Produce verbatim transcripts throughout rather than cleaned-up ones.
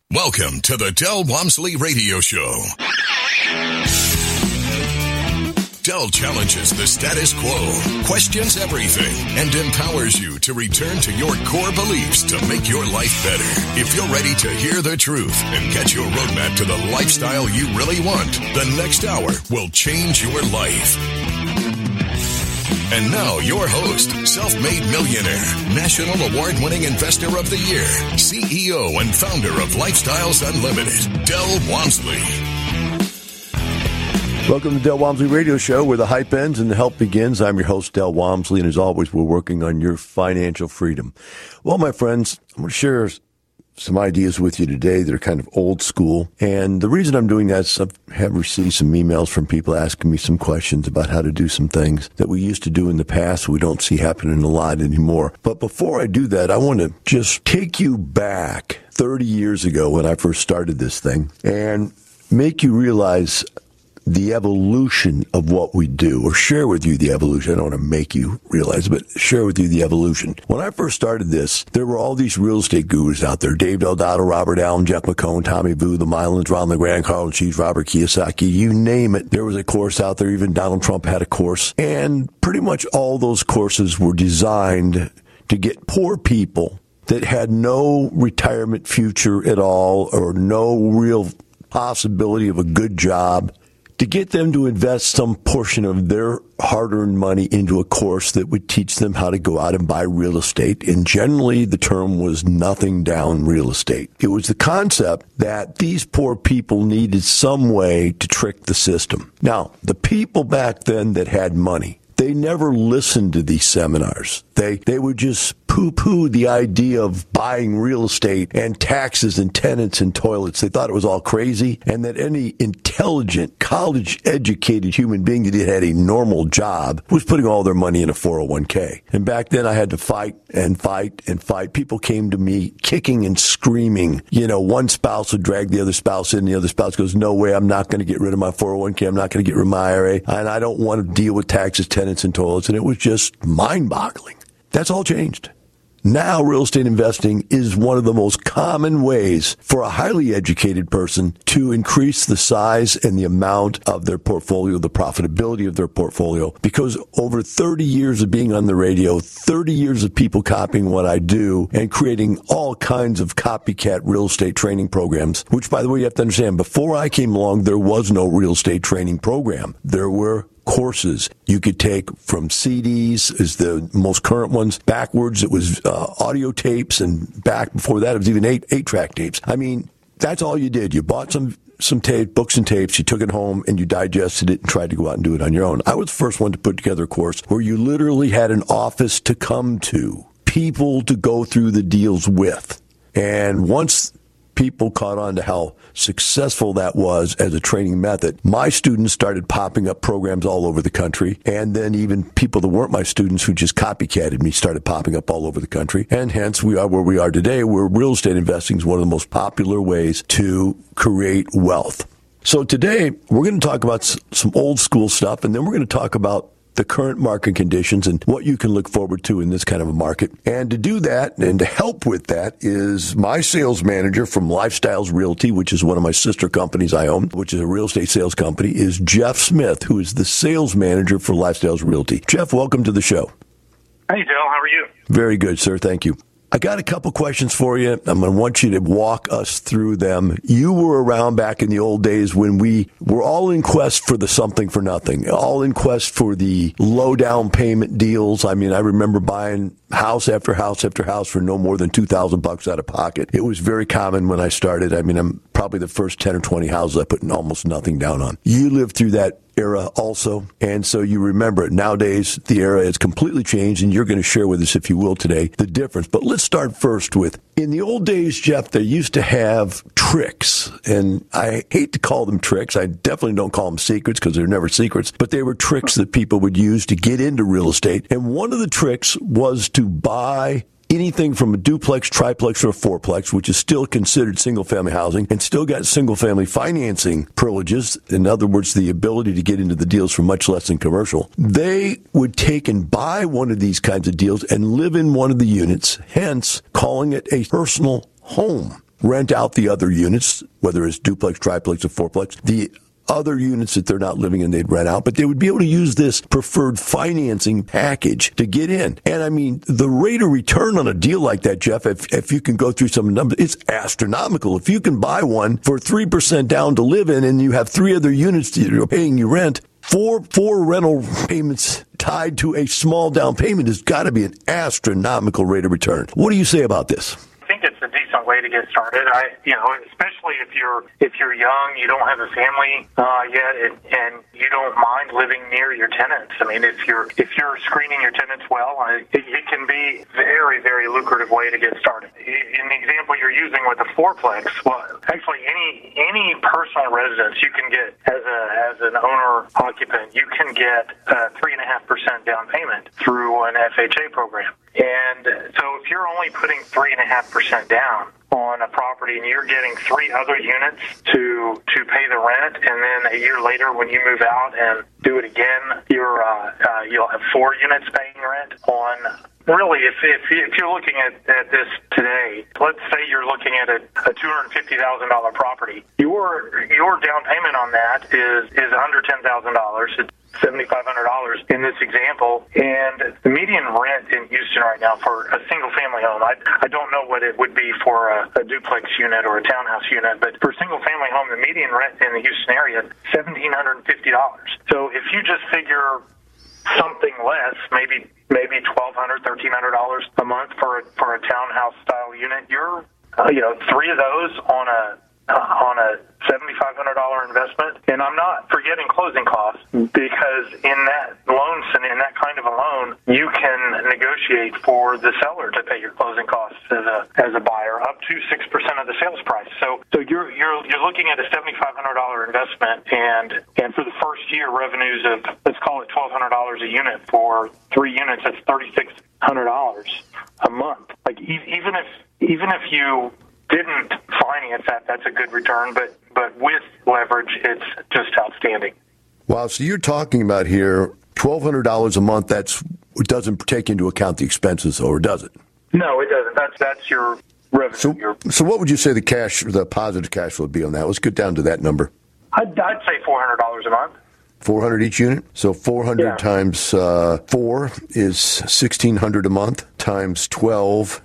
Welcome to the Del Walmsley Radio Show. Del challenges the status quo, questions everything, and empowers you to return to your core beliefs to make your life better. If you're ready to hear the truth and get your roadmap to the lifestyle you really want, the next hour will change your life. And now, your host, self-made millionaire, national award-winning investor of the year, C E O and founder of Lifestyles Unlimited, Del Walmsley. Welcome to Del Walmsley Radio Show, where the hype ends and the help begins. I'm your host, Del Walmsley, and as always, we're working on your financial freedom. Well, my friends, I'm going to share some ideas with you today that are kind of old school. And the reason I'm doing that is I have received some emails from people asking me some questions about how to do some things that we used to do in the past we don't see happening a lot anymore. But before I do that, I want to just take you back thirty years ago when I first started this thing and make you realize the evolution of what we do, or share with you the evolution. I don't want to make you realize, but share with you the evolution. When I first started this, there were all these real estate gurus out there. Dave Delgado, Robert Allen, Jeff McCone, Tommy Vu, the Mylans, Ron LeGrand, Carl Cheese, Robert Kiyosaki, you name it. There was a course out there. Even Donald Trump had a course. And pretty much all those courses were designed to get poor people that had no retirement future at all or no real possibility of a good job, to get them to invest some portion of their hard-earned money into a course that would teach them how to go out and buy real estate. And generally, the term was nothing down real estate. It was the concept that these poor people needed some way to trick the system. Now, the people back then that had money, they never listened to these seminars. They they would just poo-poo the idea of buying real estate and taxes and tenants and toilets. They thought it was all crazy, and that any intelligent, college-educated human being that had a normal job was putting all their money in a four oh one k. And back then, I had to fight and fight and fight. People came to me kicking and screaming. You know, one spouse would drag the other spouse in. The other spouse goes, no way, I'm not going to get rid of my four oh one k. I'm not going to get rid of my I R A. And I don't want to deal with taxes, tenants, and toilets. And it was just mind-boggling. That's all changed. Now, real estate investing is one of the most common ways for a highly educated person to increase the size and the amount of their portfolio, the profitability of their portfolio. Because over thirty years of being on the radio, thirty years of people copying what I do and creating all kinds of copycat real estate training programs, which, by the way, you have to understand, before I came along, there was no real estate training program. There were courses you could take from C Ds is the most current ones. Backwards, it was uh, audio tapes, and back before that, it was even eight eight-track tapes. I mean, that's all you did. You bought some some tape, books and tapes, you took it home, and you digested it and tried to go out and do it on your own. I was the first one to put together a course where you literally had an office to come to, people to go through the deals with. And once people caught on to how successful that was as a training method, my students started popping up programs all over the country. And then even people that weren't my students who just copycatted me started popping up all over the country. And hence we are where we are today, where real estate investing is one of the most popular ways to create wealth. So today we're going to talk about some old school stuff, and then we're going to talk about the current market conditions and what you can look forward to in this kind of a market. And to do that and to help with that is my sales manager from Lifestyles Realty, which is one of my sister companies I own, which is a real estate sales company, is Jeff Smith, who is the sales manager for Lifestyles Realty. Jeff, welcome to the show. Hey, Del. How are you? Very good, sir. Thank you. I got a couple questions for you. I'm going to want you to walk us through them. You were around back in the old days when we were all in quest for the something for nothing, all in quest for the low down payment deals. I mean, I remember buying house after house after house for no more than two thousand bucks out of pocket. It was very common when I started. I mean, I'm probably the first ten or twenty houses I put almost nothing down on. You lived through that era also, and so you remember it. Nowadays, the era has completely changed, and you're going to share with us, if you will, today, the difference. But let's start first with, in the old days, Jeff, they used to have tricks, and I hate to call them tricks. I definitely don't call them secrets because they're never secrets, but they were tricks that people would use to get into real estate. And one of the tricks was to buy anything from a duplex, triplex, or a fourplex, which is still considered single-family housing and still got single-family financing privileges, in other words, the ability to get into the deals for much less than commercial. They would take and buy one of these kinds of deals and live in one of the units, hence calling it a personal home. rent out the other units, whether it's duplex, triplex, or fourplex. The other units that they're not living in, they'd rent out, but they would be able to use this preferred financing package to get in. And I mean, the rate of return on a deal like that, Jeff, if, if you can go through some numbers, it's astronomical. If you can buy one for three percent down to live in and you have three other units that are paying you rent, four, four rental payments tied to a small down payment has got to be an astronomical rate of return. What do you say about this? I think it's a decent way to get started. I, you know, especially if you're if you're young, you don't have a family uh, yet, and, and you don't mind living near your tenants. I mean, if you're if you're screening your tenants well, I, it, it can be a very very lucrative way to get started. In the example you're using with the fourplex, well, actually any any personal residence you can get as a as an owner occupant, you can get a three and a half percent down payment through an F H A program. And so if you're only putting three and a half percent down on a property and you're getting three other units to to pay the rent, and then a year later when you move out and do it again, you're uh, uh, you'll have four units paying rent on. Really, if if, if you're looking at, at this today, let's say you're looking at a, a two hundred fifty thousand dollars property, your your down payment on that is is under ten thousand dollars. It's seven thousand five hundred dollars in this example, and the median rent in Houston right now for a single-family home, I, I don't know what it would be for a, a duplex unit or a townhouse unit, but for a single-family home, the median rent in the Houston area is one thousand seven hundred fifty dollars. So if you just figure something less, maybe maybe twelve hundred dollars, thirteen hundred dollars a month for a, for a townhouse-style unit, you're, uh, you know, three of those on a Uh, on a seven thousand five hundred dollars investment. And I'm not forgetting closing costs, because in that loan, in that kind of a loan, you can negotiate for the seller to pay your closing costs as a as a buyer up to six percent of the sales price. So so you're you're you're looking at a seven thousand five hundred dollars investment, and and for the first year, revenues of, let's call it twelve hundred dollars a unit for three units, that's three thousand six hundred dollars a month. Like e- even if even if you didn't finance that, that's a good return, but but with leverage, it's just outstanding. Wow, so you're talking about here twelve hundred dollars a month. That's it doesn't take into account the expenses, or does it? No, it doesn't. That's that's your revenue. So, your, so what would you say the cash, the positive cash flow would be on that? Let's get down to that number. I'd, I'd say four hundred dollars a month. four hundred each unit? So four hundred yeah. times uh, four is sixteen hundred a month, times twelve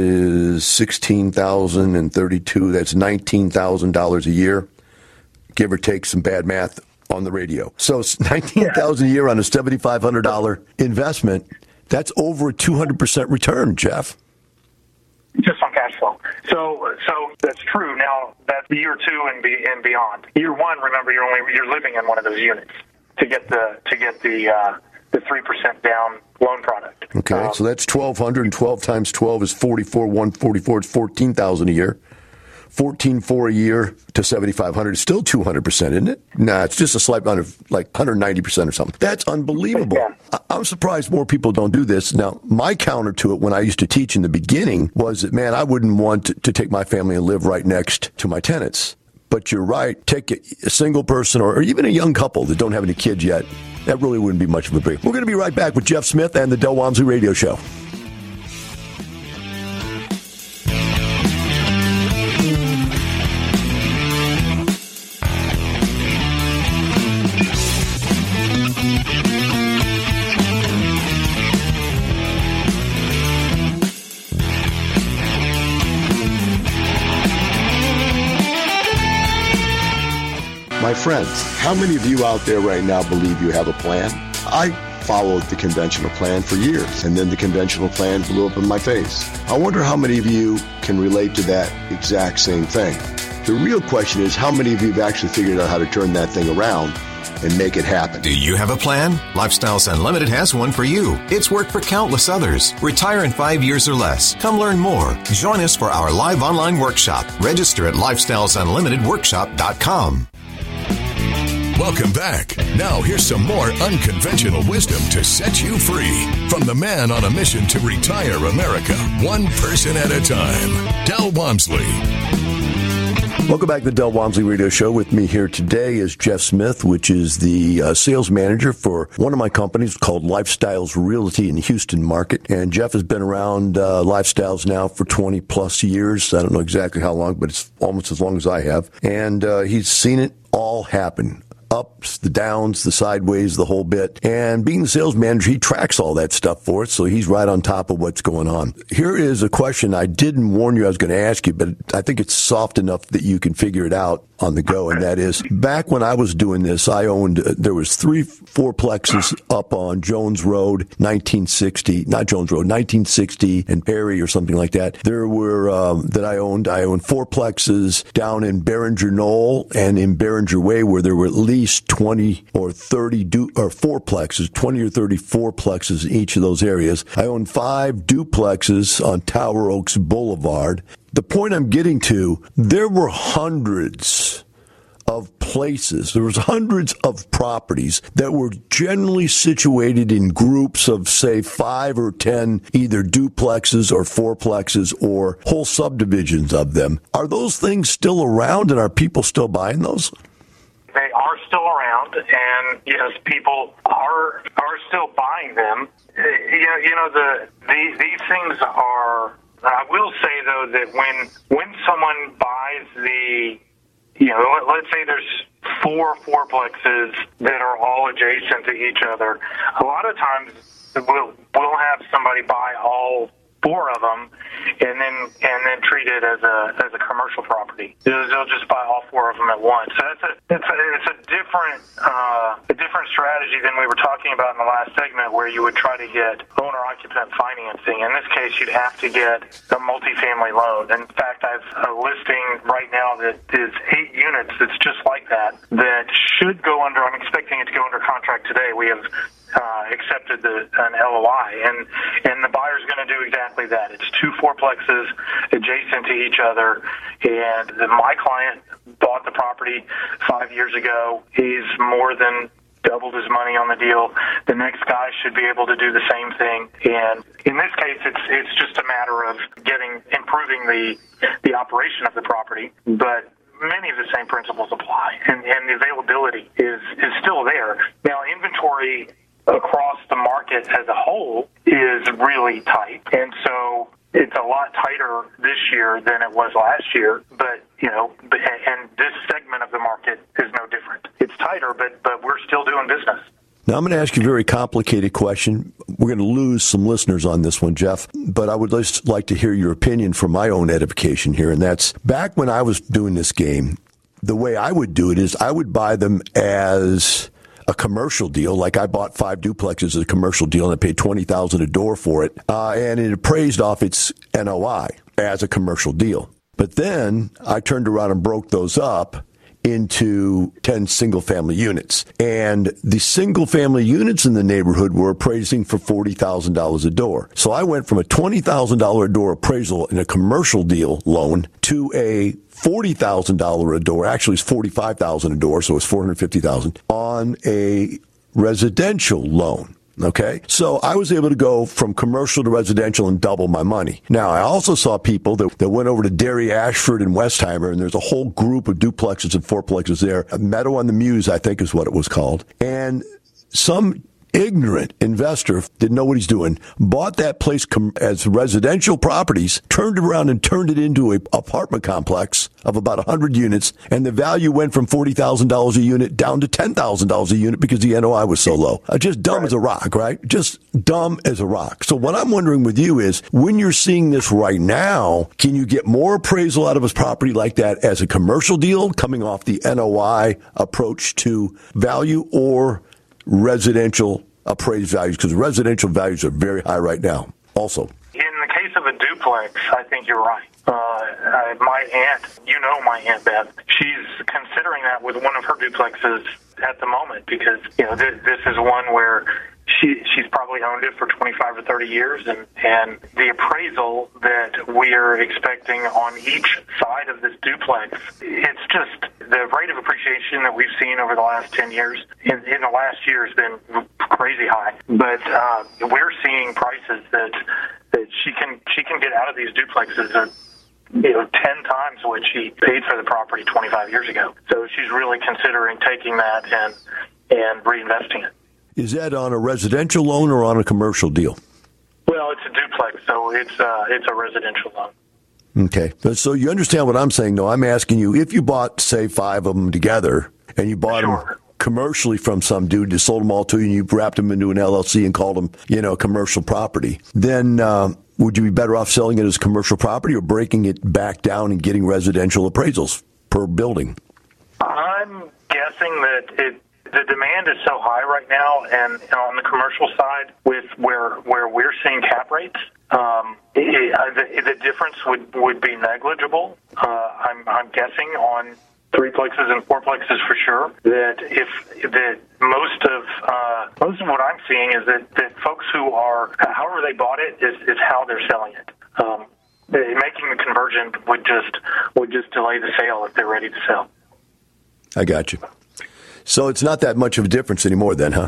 is sixteen thousand thirty-two. That's nineteen thousand dollars a year, give or take some bad math on the radio. So nineteen thousand dollars a year on a seven thousand five hundred dollars investment, that's over a two hundred percent return, Jeff. Just on cash flow. So, so that's true. Now that's year two and be and beyond. Year one, remember, you're only you're living in one of those units to get the to get the uh, the three percent down loan product. Okay, um, so that's twelve hundred, and twelve times twelve is forty-four. One forty-four is fourteen thousand a year. Fourteen four a year to seventy five hundred is still two hundred percent, isn't it? Nah, it's just a slight amount of like one hundred ninety percent or something. That's unbelievable. Yeah. I- I'm surprised more people don't do this. Now, my counter to it when I used to teach in the beginning was that, man, I wouldn't want to, to take my family and live right next to my tenants. But you're right. Take a, a single person or, or even a young couple that don't have any kids yet. That really wouldn't be much of a break. We're going to be right back with Jeff Smith and the Del Walmsley Radio Show. My friends, how many of you out there right now believe you have a plan? I followed the conventional plan for years, and then the conventional plan blew up in my face. I wonder how many of you can relate to that exact same thing. The real question is, how many of you have actually figured out how to turn that thing around and make it happen? Do you have a plan? Lifestyles Unlimited has one for you. It's worked for countless others. Retire in five years or less. Come learn more. Join us for our live online workshop. Register at lifestyles unlimited workshop dot com. Welcome back. Now here's some more unconventional wisdom to set you free from the man on a mission to retire America, one person at a time, Del Walmsley. Welcome back to the Del Walmsley Radio Show. With me here today is Jeff Smith, which is the uh, sales manager for one of my companies called Lifestyles Realty in the Houston market. And Jeff has been around uh, Lifestyles now for twenty plus years. I don't know exactly how long, but it's almost as long as I have. And uh, he's seen it all happen. Ups, the downs, the sideways, the whole bit. And being the sales manager, he tracks all that stuff for us, so he's right on top of what's going on. Here is a question I didn't warn you I was going to ask you, but I think it's soft enough that you can figure it out on the go, and that is, back when I was doing this, I owned, uh, there was three fourplexes up on Jones Road, nineteen sixty, not Jones Road, nineteen sixty and Perry or something like that. There were, um, that I owned, I owned fourplexes down in Behringer Knoll and in Behringer Way, where there were at least twenty or thirty du- or fourplexes, twenty or thirty fourplexes in each of those areas. I owned five duplexes on Tower Oaks Boulevard. The point I'm getting to, there were hundreds of places, there was hundreds of properties that were generally situated in groups of, say, five or ten, either duplexes or fourplexes or whole subdivisions of them. Are those things still around, and are people still buying those? They are still around, and yes, people are are still buying them. You know, you know the, the these things are. I will say though that when when someone buys the, you know, let, let's say there's four fourplexes that are all adjacent to each other. A lot of times we'll we'll have somebody buy all four of them, and then and then treat it as a as a commercial property. They'll, they'll just buy all four of them at once. So that's a it's a, it's a different uh, a different strategy than we were talking about in the last segment, where you would try to get owner occupant financing. In this case, you'd have to get a multifamily loan. In fact, I've a listing right now that is eight units. That's just like that. That should go under. I'm expecting it to go under contract today. We have. Uh, accepted the, an L O I, and and the buyer's going to do exactly that. It's two fourplexes adjacent to each other, and the, my client bought the property five years ago. He's more than doubled his money on the deal. The next guy should be able to do the same thing, and in this case, it's it's just a matter of getting improving the the operation of the property, but many of the same principles apply, and, and the availability is is still there. Now, inventory across the market as a whole is really tight, and so it's a lot tighter this year than it was last year. But you know, and this segment of the market is no different. It's tighter, but but we're still doing business. Now, I'm going to ask you a very complicated question. We're going to lose some listeners on this one, Jeff, but I would just like to hear your opinion for my own edification here, and that's, back when I was doing this game, the way I would do it is I would buy them as a commercial deal. Like, I bought five duplexes as a commercial deal, and I paid twenty thousand dollars a door for it, uh, and it appraised off its N O I as a commercial deal. But then I turned around and broke those up into ten single-family units. And the single-family units in the neighborhood were appraising for forty thousand dollars a door. So I went from a twenty thousand dollars a door appraisal in a commercial deal loan to a forty thousand dollars a door. Actually, it's forty-five thousand dollars a door, so it's four hundred fifty thousand dollars on a residential loan. Okay, so I was able to go from commercial to residential and double my money. Now, I also saw people that, that went over to Derry Ashford and Westheimer, and there's a whole group of duplexes and fourplexes there. A Meadow on the Muse, I think is what it was called. And some ignorant investor didn't know what he's doing, bought that place com- as residential properties, turned around and turned it into an apartment complex of about one hundred units, and the value went from forty thousand dollars a unit down to ten thousand dollars a unit because the N O I was so low. Uh, just dumb right. as a rock, right? Just dumb as a rock. So what I'm wondering with you is, when you're seeing this right now, can you get more appraisal out of a property like that as a commercial deal coming off the N O I approach to value, or residential appraised values? Because residential values are very high right now also. In the case of a duplex, I think you're right. Uh, I, my aunt, you know my Aunt Beth, she's considering that with one of her duplexes at the moment, because, you know, this, this is one where she she's probably owned it for twenty-five or thirty years, and, and the appraisal that we're expecting on each side of this duplex, it's just the rate of appreciation that we've seen over the last ten years, in, in the last year, has been crazy high. But uh, we're seeing prices that that she can she can get out of these duplexes at you know, ten times what she paid for the property twenty-five years ago. So she's really considering taking that and and reinvesting it. Is that on a residential loan or on a commercial deal? Well, it's a duplex, so it's uh, it's a residential loan. Okay. So you understand what I'm saying, though. I'm asking you, if you bought, say, five of them together, and you bought Sure. them commercially from some dude, you sold them all to you, and you wrapped them into an L L C and called them, you know, commercial property, then uh, would you be better off selling it as commercial property or breaking it back down and getting residential appraisals per building? I'm guessing that it, the demand is so high right now, and, and on the commercial side, with where where we're seeing cap rates, um, it, uh, the, the difference would, would be negligible. Uh, I'm I'm guessing on threeplexes and fourplexes for sure. That if that most of uh, most of what I'm seeing is that, that folks who are however they bought it is, is how they're selling it. Um, making the conversion would just would just delay the sale if they're ready to sell. I got you. So it's not that much of a difference anymore then, huh?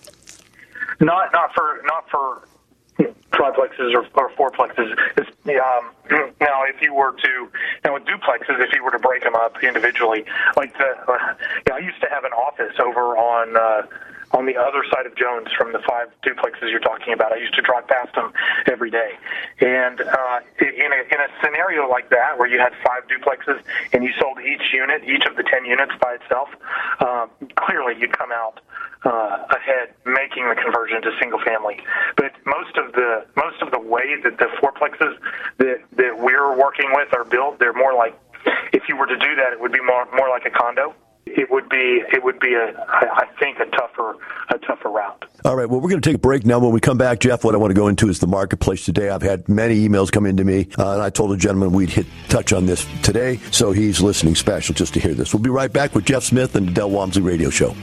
Not not for not for triplexes or, or fourplexes. It's, um, now, if you were to, you know, with duplexes, if you were to break them up individually, like the, uh, you know, I used to have an office over on uh, on the other side of Jones from the five duplexes you're talking about. I used to drive past them every day, and uh, in a in a scenario like that where you had five duplexes and you sold each unit, each of the ten units by itself, uh, clearly you'd come out Uh, ahead making the conversion to single family. But most of the most of the way that the fourplexes that, that we're working with are built, they're more like, if you were to do that, it would be more more like a condo. It would be it would be a I think a tougher a tougher route. All right, well, we're going to take a break now. When we come back, Jeff, what I want to go into is the marketplace today. I've had many emails come into me, uh, and I told a gentleman we'd hit touch on this today, so he's listening special just to hear this. We'll be right back with Jeff Smith and the Del Walmsley Radio Show.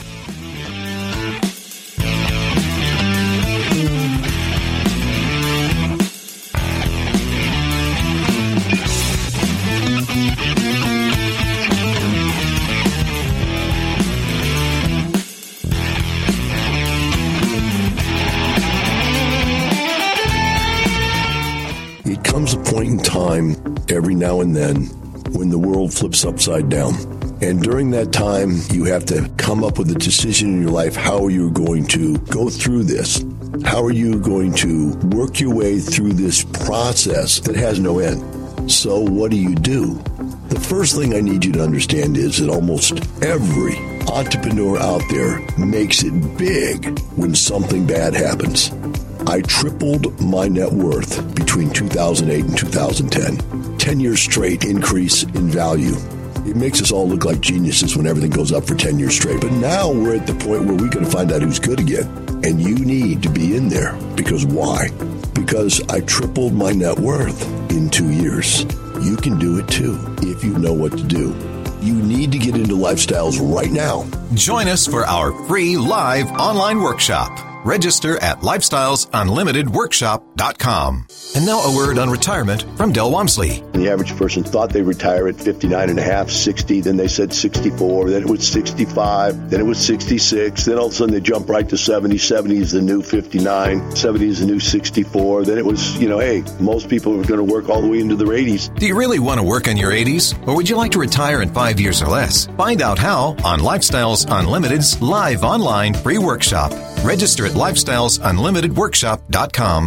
In time every now and then when the world flips upside down. And during that time, you have to come up with a decision in your life. How are you going to go through this? How are you going to work your way through this process that has no end? So what do you do? The first thing I need you to understand is that almost every entrepreneur out there makes it big when something bad happens. I tripled my net worth between two thousand eight and two thousand ten. ten years straight increase in value. It makes us all look like geniuses when everything goes up for ten years straight. But now we're at the point where we're going to find out who's good again. And you need to be in there. Because why? Because I tripled my net worth in two years. You can do it too if you know what to do. You need to get into Lifestyles right now. Join us for our free live online workshop. Register at lifestyles unlimited workshop dot com. And now a word on retirement from Del Walmsley. The average person thought they'd retire at fifty-nine and a half, sixty, then they said sixty-four, then it was sixty-five, then it was sixty-six, then all of a sudden they jump right to seventy. seventy is the new fifty-nine, seventy is the new sixty-four. Then it was, you know, hey, most people are going to work all the way into their eighties. Do you really want to work in your eighties? Or would you like to retire in five years or less? Find out how on Lifestyles Unlimited's live online free workshop. Register at lifestyles unlimited workshop dot com.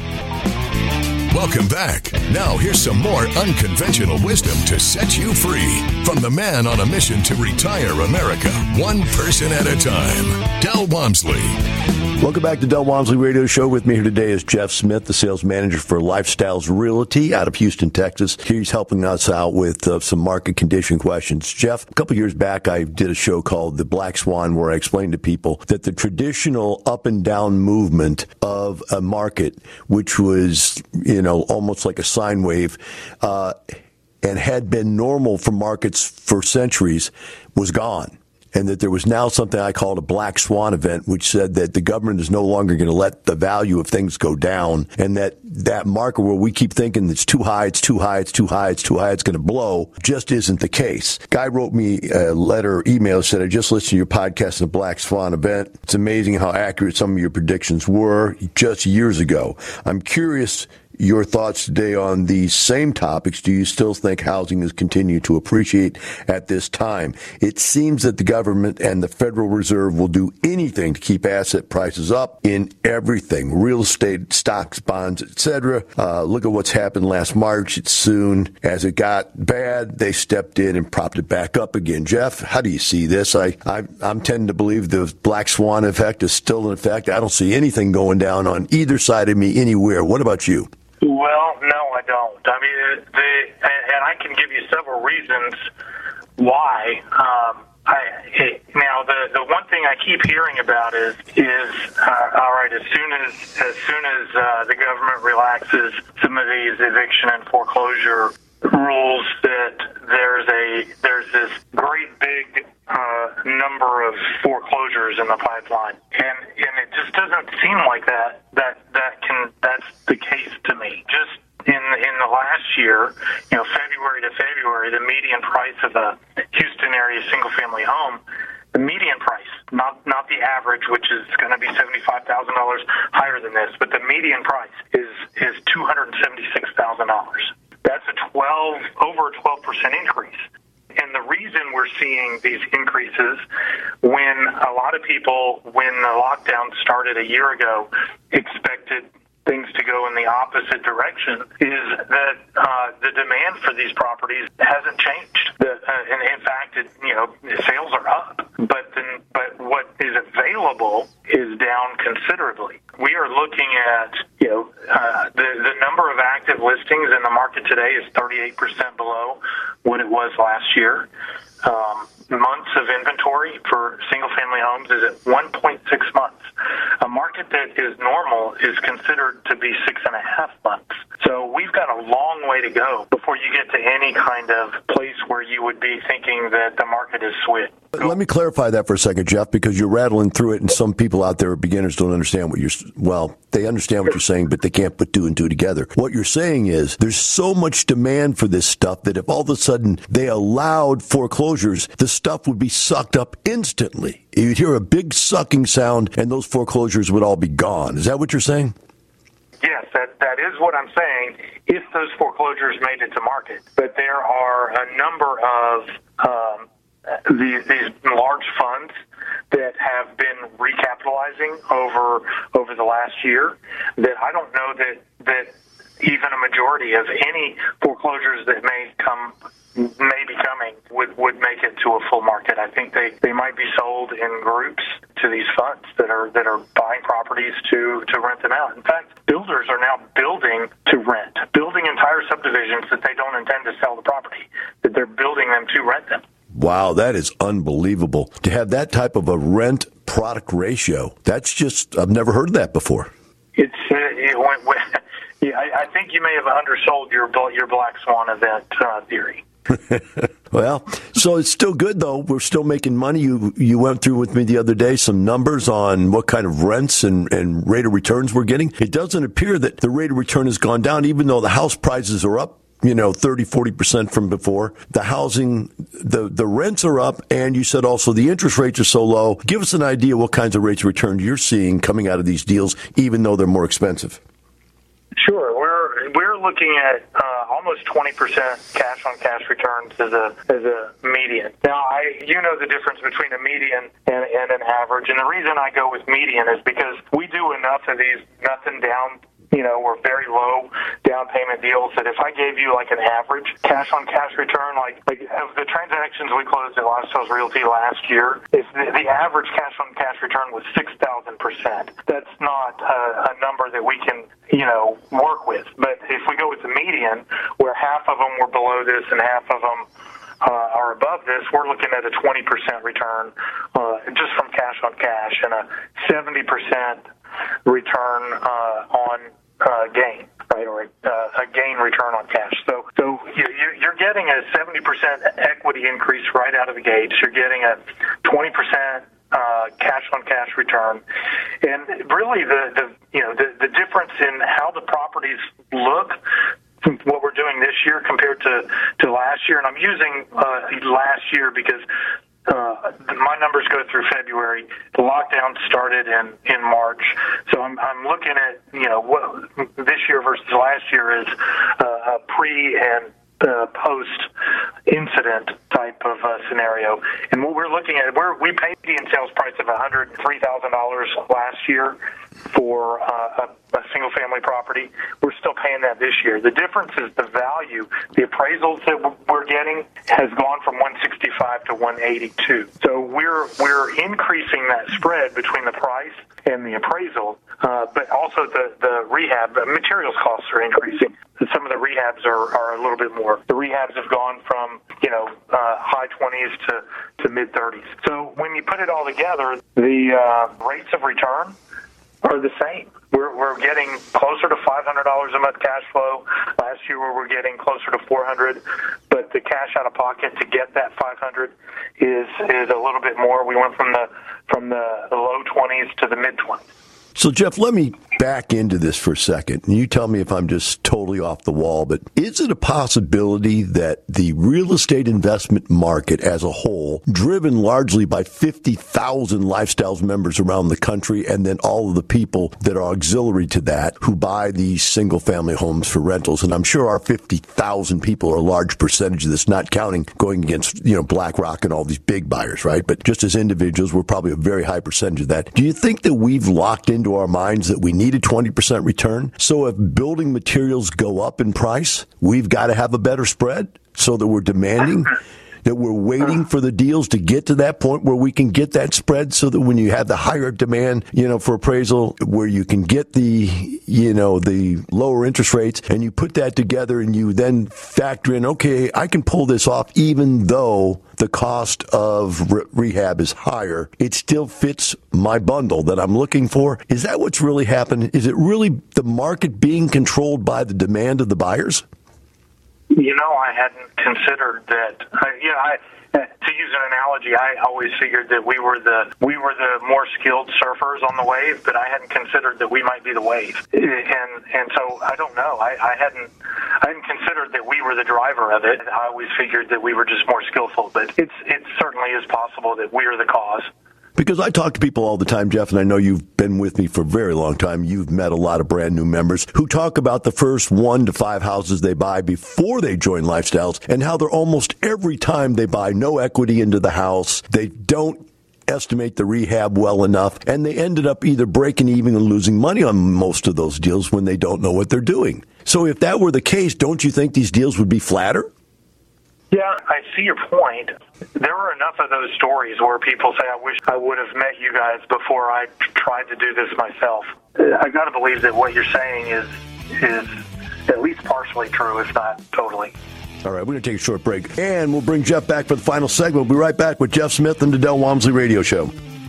Welcome back. Now here's some more unconventional wisdom to set you free from the man on a mission to retire America, one person at a time, Del Walmsley. Welcome back to Del Walmsley Radio Show. With me here today is Jeff Smith, the sales manager for Lifestyles Realty out of Houston, Texas. He's helping us out with uh, some market condition questions. Jeff, a couple years back, I did a show called The Black Swan where I explained to people that the traditional up and down movement of a market, which was, you know, almost like a sine wave, uh, and had been normal for markets for centuries, was gone. And that there was now something I called a black swan event, which said that the government is no longer going to let the value of things go down, and that that marker where we keep thinking it's too high, it's too high, it's too high, it's too high, it's going to blow, just isn't the case. Guy wrote me a letter, email, said, I just listened to your podcast on the Black Swan event. It's amazing how accurate some of your predictions were just years ago. I'm curious your thoughts today on these same topics. Do you still think housing is continuing to appreciate at this time? It seems that the government and the Federal Reserve will do anything to keep asset prices up in everything, real estate, stocks, bonds, et cetera. Uh, look at what's happened last March. It's soon as it got bad, they stepped in and propped it back up again. Jeff, how do you see this? I, I, I'm tending to believe the black swan effect is still in effect. I don't see anything going down on either side of me anywhere. What about you? Well, no, I don't. I mean, the, and I can give you several reasons why. Um, I, it, now, the the one thing I keep hearing about is is uh, all right. As soon as as soon as uh, the government relaxes some of these eviction and foreclosure rules, that there's a there's this great big uh, number of foreclosures in the pipeline, and and it just doesn't seem like that that that can that's the case to me. Just in in the last year, you know, February to February, the median price of a Houston area single family home, the median price, not not the average, which is going to be seventy-five thousand dollars higher than this, but the median price is is two hundred seventy-six thousand dollars. That's a twelve over a twelve percent increase. And the reason we're seeing these increases, when a lot of people, when the lockdown started a year ago, expected things to go in the opposite direction, is that uh, the demand for these properties hasn't changed. The, uh, and in fact, it, you know, sales are up, but then, but what is available is down considerably. We are looking at, you know, uh, the the number of active listings in the market today is thirty-eight percent below what it was last year. Um, months of inventory for single-family homes is at one point six months. A market that is normal is considered to be six and a half months. So we've got a long way to go before you get to any kind of place where you would be thinking that the market is switched. Let me clarify that for a second, Jeff, because you're rattling through it, and some people out there, beginners, don't understand what you're, well, they understand what you're saying, but they can't put two and two together. What you're saying is there's so much demand for this stuff that if all of a sudden they allowed foreclosures, the stuff would be sucked up instantly. You'd hear a big sucking sound, and those foreclosures would all be gone. Is that what you're saying? Yes, that that is what I'm saying, if those foreclosures made it to market. But there are a number of um, these, these large funds that have been recapitalizing over over the last year that I don't know that, that even a majority of any foreclosures that may come may be coming would, would make it to a full market. I think they, they might be sold in groups to these funds that are that are buying properties to, to rent them out. In fact, builders are now building to rent, building entire subdivisions that they don't intend to sell the property, that they're building them to rent them. Wow, that is unbelievable. To have that type of a rent product ratio, that's just, I've never heard of that before. It's, uh, it went, yeah, I, I think you may have undersold your, your Black Swan event uh, theory. Well, so it's still good, though. We're still making money. You you went through with me the other day some numbers on what kind of rents and, and rate of returns we're getting. It doesn't appear that the rate of return has gone down, even though the house prices are up, you know, thirty, forty percent from before. The housing, the, the rents are up, and you said also the interest rates are so low. Give us an idea what kinds of rates of return you're seeing coming out of these deals, even though they're more expensive. Sure. We're we're looking at uh, almost twenty percent cash on cash returns as a as a median. Now, I you know the difference between a median and, and an average, and the reason I go with median is because we do enough of these nothing down, you know, or very low down payment deals that if I gave you like an average cash on cash return, like like of the transactions we closed at Lost Sales Realty last year, if the, the average cash on cash return was six thousand percent. That's not a, a number that we can, you know, work with. But if we go with the median, where half of them were below this and half of them uh, are above this, we're looking at a twenty percent return uh, just from cash on cash and a seventy percent return uh, on uh, gain, right, or uh, a gain return on cash. So, so you, you're getting a seventy percent equity increase right out of the gates. You're getting a twenty percent uh, cash on cash return. And really the, the you know the, the difference in how the properties look, what we're doing this year compared to, to last year, and I'm using uh, last year because uh, my numbers go through February. The lockdown started in, in March, so I'm I'm looking at you know what this year versus last year is uh, a pre and Uh, post-incident type of uh, scenario. And what we're looking at, we're, we paid median sales price of one hundred three thousand dollars last year for uh, a, a single-family property. We're still paying that this year. The difference is the value. The appraisals that we're getting has gone from one sixty-five to one eighty-two. So we're we're increasing that spread between the price and the appraisal, uh, but also the, the rehab. The materials costs are increasing. Some of the rehabs are, are a little bit more. The rehabs have gone from, you know, uh, high twenties to, to mid thirties. So when you put it all together, the uh, rates of return are the same. We're we're getting closer to five hundred dollars a month cash flow. Last year we were getting closer to four hundred dollars, but the cash out of pocket to get that five hundred dollars is is a little bit more. We went from the from the low twenties to the mid twenties. So, Jeff, let me back into this for a second. And you tell me if I'm just totally off the wall, but is it a possibility that the real estate investment market as a whole, driven largely by fifty thousand Lifestyles members around the country, and then all of the people that are auxiliary to that who buy these single-family homes for rentals, and I'm sure our fifty thousand people are a large percentage of this, not counting going against, you know, BlackRock and all these big buyers, right? But just as individuals, we're probably a very high percentage of that. Do you think that we've locked into our minds that we need a twenty percent return? So if building materials go up in price, we've got to have a better spread so that we're demanding, that we're waiting for the deals to get to that point where we can get that spread so that when you have the higher demand, you know, for appraisal, where you can get the, you know, the lower interest rates, and you put that together and you then factor in, okay, I can pull this off even though the cost of re- rehab is higher. It still fits my bundle that I'm looking for. Is that what's really happening? Is it really the market being controlled by the demand of the buyers? You know, I hadn't considered that. I, you know, I, to use an analogy, I always figured that we were the we were the more skilled surfers on the wave, but I hadn't considered that we might be the wave. And and so I don't know. I, I hadn't I hadn't considered that we were the driver of it. I always figured that we were just more skillful, but it's it certainly is possible that we are the cause. Because I talk to people all the time, Jeff, and I know you've been with me for a very long time. You've met a lot of brand new members who talk about the first one to five houses they buy before they join Lifestyles, and how they're almost every time they buy no equity into the house. They don't estimate the rehab well enough, and they ended up either breaking even and losing money on most of those deals when they don't know what they're doing. So if that were the case, don't you think these deals would be flatter? Yeah, I see your point. There are enough of those stories where people say, I wish I would have met you guys before I tried to do this myself. I got to believe that what you're saying is is at least partially true, if not totally. All right, we're going to take a short break, and we'll bring Jeff back for the final segment. We'll be right back with Jeff Smith and the Del Walmsley Radio Show.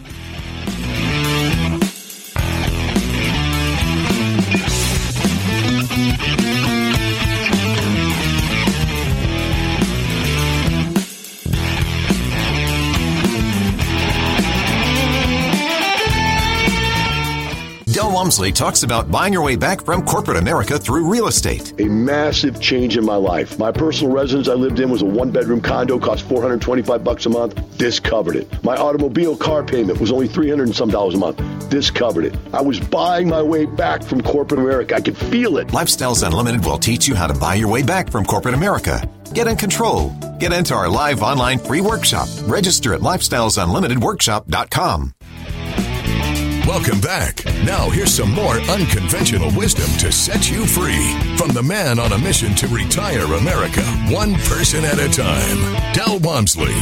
Del Walmsley talks about buying your way back from corporate America through real estate. A massive change in my life. My personal residence I lived in was a one-bedroom condo, cost four hundred twenty-five bucks a month. This covered it. My automobile car payment was only three hundred and some dollars a month. This covered it. I was buying my way back from corporate America. I could feel it. Lifestyles Unlimited will teach you how to buy your way back from corporate America. Get in control. Get into our live online free workshop. Register at lifestyles unlimited workshop dot com. Welcome back. Now here's some more unconventional wisdom to set you free from the man on a mission to retire America, one person at a time, Del Walmsley.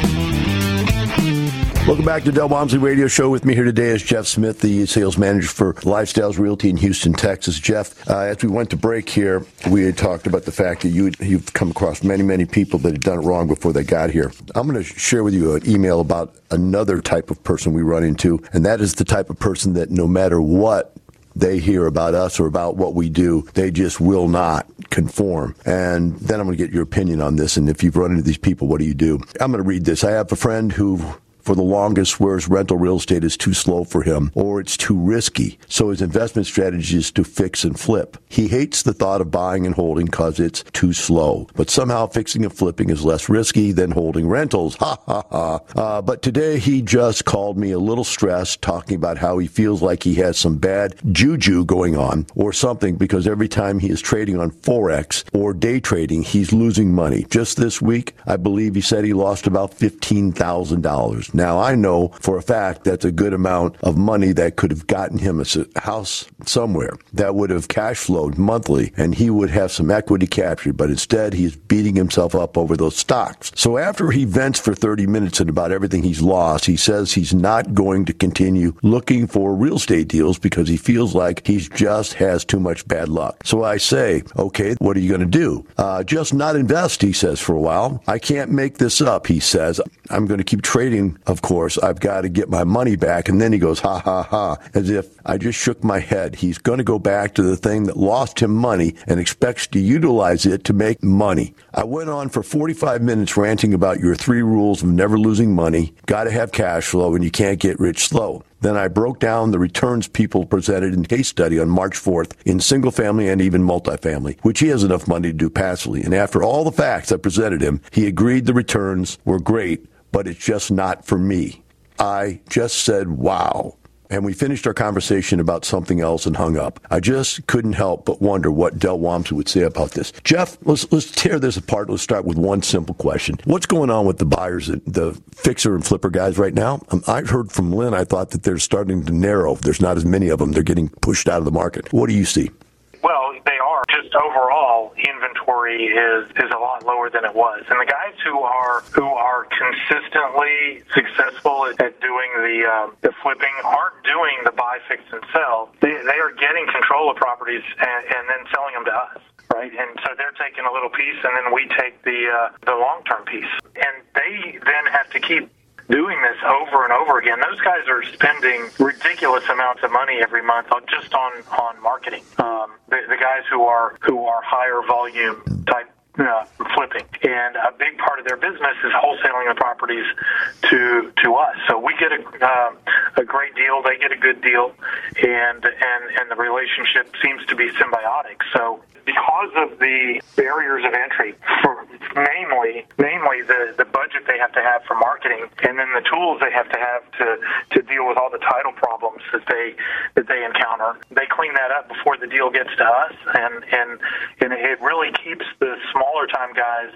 Welcome back to Del Walmsley Radio Show. With me here today is Jeff Smith, the sales manager for Lifestyles Realty in Houston, Texas. Jeff, uh, as we went to break here, we had talked about the fact that you, you've come across many, many people that had done it wrong before they got here. I'm going to share with you an email about another type of person we run into, and that is the type of person that no matter what they hear about us or about what we do, they just will not conform. And then I'm going to get your opinion on this, and if you've run into these people, what do you do? I'm going to read this. I have a friend who for the longest swears rental real estate is too slow for him or it's too risky. So his investment strategy is to fix and flip. He hates the thought of buying and holding because it's too slow. But somehow fixing and flipping is less risky than holding rentals. Ha, ha, ha. Uh, but today he just called me a little stressed, talking about how he feels like he has some bad juju going on or something because every time he is trading on Forex or day trading, he's losing money. Just this week, I believe he said he lost about fifteen thousand dollars. Now, I know for a fact that's a good amount of money that could have gotten him a house somewhere that would have cash flowed monthly and he would have some equity captured, but instead he's beating himself up over those stocks. So after he vents for thirty minutes and about everything he's lost, he says he's not going to continue looking for real estate deals because he feels like he just has too much bad luck. So I say, okay, what are you going to do? Uh, just not invest, he says, for a while. I can't make this up, he says. I'm going to keep trading, of course. I've got to get my money back. And then he goes, ha, ha, ha, as if I just shook my head. He's going to go back to the thing that lost him money and expects to utilize it to make money. I went on for forty-five minutes ranting about your three rules of never losing money, got to have cash flow, and you can't get rich slow. Then I broke down the returns people presented in case study on March fourth in single family and even multifamily, which he has enough money to do passively. And after all the facts I presented him, he agreed the returns were great, but it's just not for me. I just said, wow. And we finished our conversation about something else and hung up. I just couldn't help but wonder what Del Walmsley would say about this. Jeff, let's let's tear this apart. Let's start with one simple question. What's going on with the buyers, the fixer and flipper guys right now? Um, I've heard from Lynn, I thought that they're starting to narrow. There's not as many of them. They're getting pushed out of the market. What do you see? Well, they are. Just overall, inventory is, is a lot lower than it was. And the guys who are who are consistently successful at, at doing the uh, the flipping aren't doing the buy, fix, and sell. They, they are getting control of properties and, and then selling them to us. Right, and so they're taking a little piece, and then we take the uh, the long-term piece. And they then have to keep doing this over and over again. Those guys are spending ridiculous amounts of money every month on, just on, on marketing. Um, the, the guys who are who are higher volume type uh, flipping, and a big part of their business is wholesaling the properties to to us. So we get a uh, a great deal, they get a good deal, and and and the relationship seems to be symbiotic. So because of the barriers of entry, for namely, namely the, the budget they have to have for marketing, and then the tools they have to have to, to deal with all the title problems that they that they encounter, they clean that up before the deal gets to us, and and, and it really keeps the smaller time guys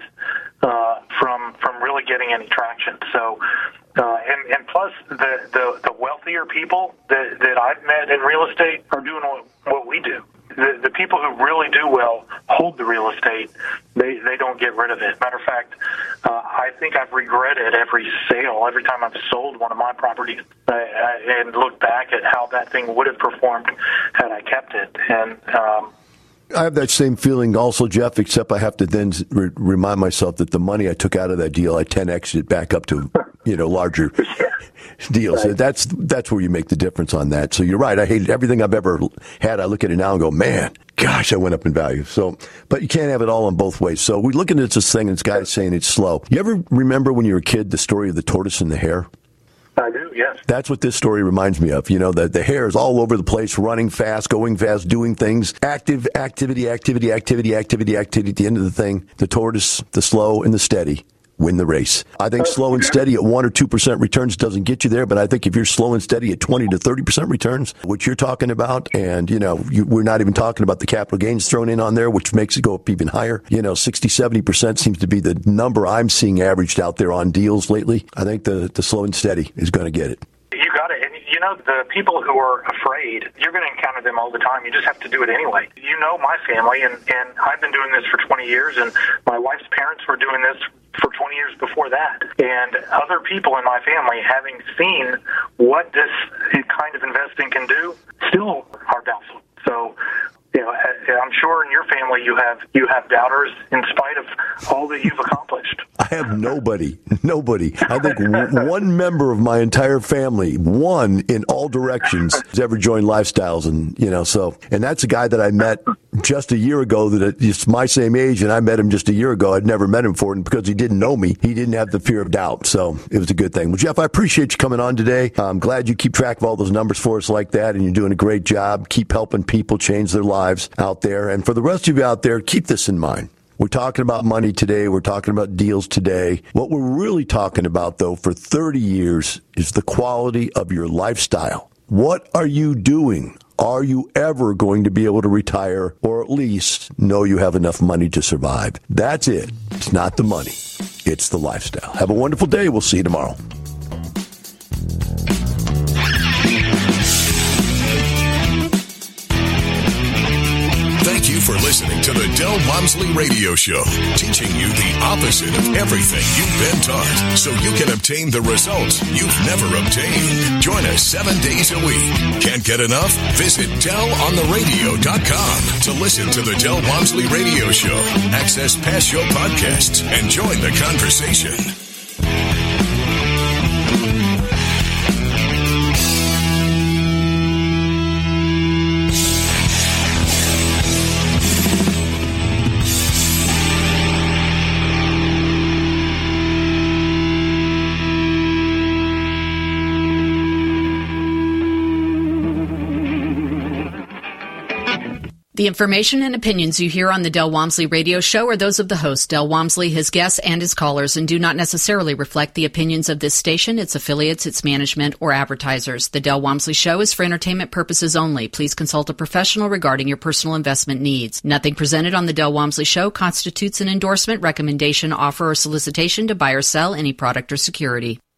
uh, from from really getting any traction. So. Uh, and, and plus, the, the, the wealthier people that, that I've met in real estate are doing what, what we do. The, the people who really do well hold the real estate. They they don't get rid of it. Matter of fact, uh, I think I've regretted every sale, every time I've sold one of my properties, uh, and looked back at how that thing would have performed had I kept it. And um, I have that same feeling also, Jeff, except I have to then re- remind myself that the money I took out of that deal, I ten X'd it back up to, you know, larger deals. Right. That's that's where you make the difference on that. So you're right. I hate everything I've ever had. I look at it now and go, man, gosh, I went up in value. So, but you can't have it all in both ways. So we're looking at this thing and this guy's saying it's slow. You ever remember when you were a kid, the story of the tortoise and the hare? I do, yes. That's what this story reminds me of. You know, that the hare is all over the place, running fast, going fast, doing things, active, activity, activity, activity, activity, activity. At the end of the thing, the tortoise, the slow and the steady win the race. I think slow and steady at one or two percent returns doesn't get you there, but I think if you're slow and steady at twenty to thirty percent returns, which you're talking about, and, you know, you, we're not even talking about the capital gains thrown in on there, which makes it go up even higher. You know, sixty, seventy percent seems to be the number I'm seeing averaged out there on deals lately. I think the, the slow and steady is going to get it. You got it. And, you know, the people who are afraid, you're going to encounter them all the time. You just have to do it anyway. You know my family, and, and I've been doing this for twenty years, and my wife's parents were doing this for twenty years before that. And other people in my family, having seen what this kind of investing can do, still are doubtful. So, you know, I'm sure in your family you have you have doubters in spite of all that you've accomplished. I have nobody, nobody. I think w- one member of my entire family, one in all directions, has ever joined Lifestyles, and you know, so and that's a guy that I met just a year ago that it's my same age, and I met him just a year ago. I'd never met him before, and because he didn't know me, he didn't have the fear of doubt. So it was a good thing. Well, Jeff, I appreciate you coming on today. I'm glad you keep track of all those numbers for us like that, and you're doing a great job. Keep helping people change their lives out there. And for the rest of you out there, keep this in mind. We're talking about money today. We're talking about deals today. What we're really talking about, though, for thirty years is the quality of your lifestyle. What are you doing? Are you ever going to be able to retire or at least know you have enough money to survive? That's it. It's not the money. It's the lifestyle. Have a wonderful day. We'll see you tomorrow. Thank you for listening to the Del Walmsley Radio Show, teaching you the opposite of everything you've been taught so you can obtain the results you've never obtained. Join us seven days a week. Can't get enough? Visit Del On The Radio dot com to listen to the Del Walmsley Radio Show, access past show podcasts, and join the conversation. The information and opinions you hear on the Del Walmsley Radio Show are those of the host, Del Walmsley, his guests, and his callers, and do not necessarily reflect the opinions of this station, its affiliates, its management, or advertisers. The Del Walmsley Show is for entertainment purposes only. Please consult a professional regarding your personal investment needs. Nothing presented on the Del Walmsley Show constitutes an endorsement, recommendation, offer, or solicitation to buy or sell any product or security.